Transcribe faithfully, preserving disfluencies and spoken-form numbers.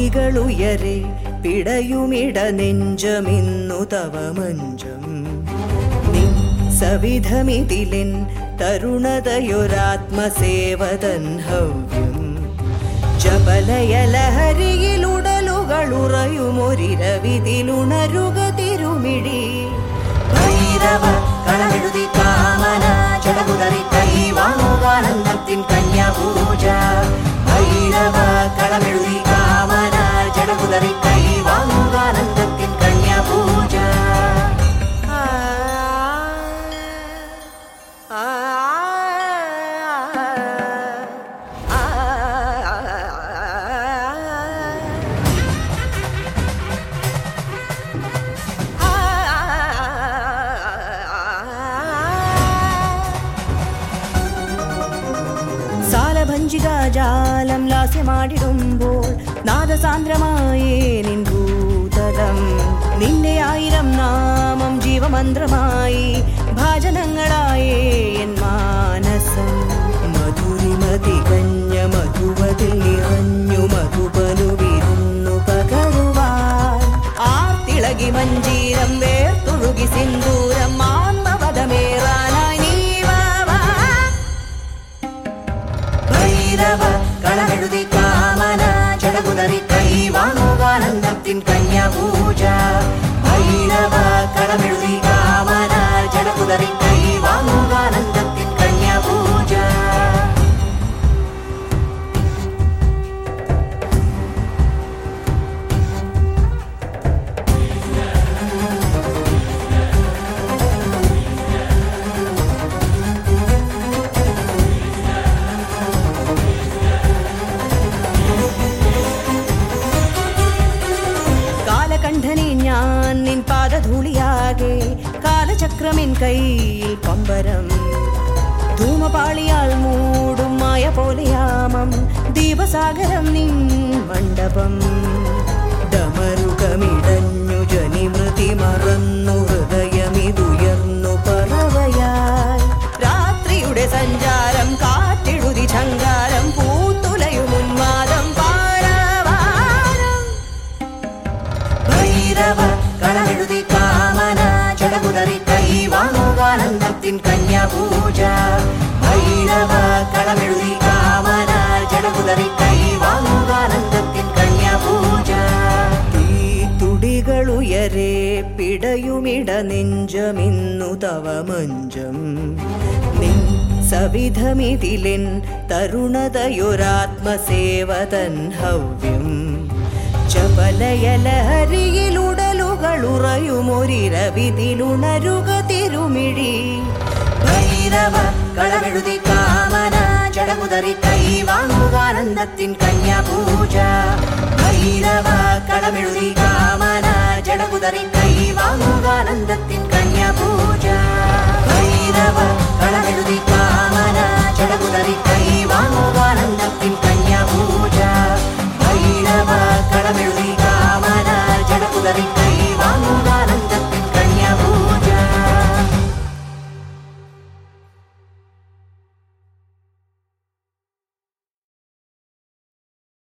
തുടികളുയരെ പിടയുമിട നെഞ്ചമിന്നു തവ മഞ്ചം നിൻ സവിധമിതിലെൻ തരുണതയൊരാത്മസേവതൻ ഹവ്യം ജപലയലഹരിയിലുടലുകളുറയുമൊരിരവിതിലുണരുക തിരുമിഴി ഭൈരവ കളമെഴുതി കാമന ജടകുതറി കൈവാങ്ങുകാനന്ദത്തിൻ കന്യാപൂജ ഭൈരവ കളമെഴുതി കാമന ജടകുതറി കൈവാങ്ങുകാനന്ദത്തിൻ കന്യാപൂജ സാലഭഞ്ജികാജാലം ലാസ്യമാടിടുമ്പോൾ നാദസാന്ദ്രമായേ നിൻ ഭൂതലം നിന്റെ ആയിരം നാമം ജീവമന്ത്രമായി ഭാജനങ്ങളായേ എൻ മാനസം മധുരിമതികഞ്ഞ മധുവതിൽ നിറഞ്ഞു മധുപനു വിരുന്നു പകരുവാൻ ആർത്തിളകി മഞ്ജീരം വേർത്തൊഴുകി സിന്ദൂരം ആത്മപദമേറാനായി നീ ഭൈരവ കളമെഴുതി കാമന ജടകുതറി കൈവാങ്ങുകാനന്ദത്തിൻ കന്യാപൂജ ഭൈരവ കളമെഴുതി കാമന ജടകുതറി കൈവാങ്ങുകാനന്ദത്തിൻ കന്യാപൂജ കണ്ഠനെ ഞാൻ നിൻ പാദധൂളിയാകെ കാലചക്രമിൻ കയ്യിൽ പമ്പരം ധൂമപാളിയാൽ മൂടും മായ പോലെയാമം ദീപസാഗരം നിൻ മണ്ഡപം ഡമരുകമിടഞ്ഞു ജനിമൃതി മറന്നു ഹൃദയമിതുയർന്നു പറവയാൽ രാത്രിയുടെ സഞ്ചാരം കാറ്റെഴുതി ചങ്കാരം പൂത്തുലയും ഉന്മാദം ഭൈരവ കളമെഴുതി കാമന ജടകുതറി കൈവാങ്ങുകാനന്ദത്തിൻ കന്യാപൂജ ഭൈരവ കളമെഴുതി കാമന ജടകുതറി കൈവാങ്ങുകാനന്ദത്തിൻ കന്യാപൂജ ഈ തുടികളുയരെ പിടയുമിട നെഞ്ചമിന്നു തവ മഞ്ചം നിൻ സവിധമിതിലെൻ തരുണതയൊരാത്മസേവതൻ ഹവ്യം ജപലയലഹരിയിലുടലുകളുറയുമൊരിരവിതിലുണരുക തിരുമിഴി ഭൈരവ കളമെഴുതി കാമന ജടകുതറി കൈവാങ്ങുകാനന്ദത്തിൻ കന്യാപൂജ ഭൈരവ കളമെഴുതി കാമന ജടകുതറി കൈവാങ്ങുകാനന്ദത്തിൻ കന്യാപൂജ ഭൈരവ കളമെഴുതി കാമന ജടകുതറി കൈവാങ്ങുകാനന്ദത്തിൻ കന്യാപൂജ ഭൈരവ കളമെഴുതി കാമന ജടകുതറി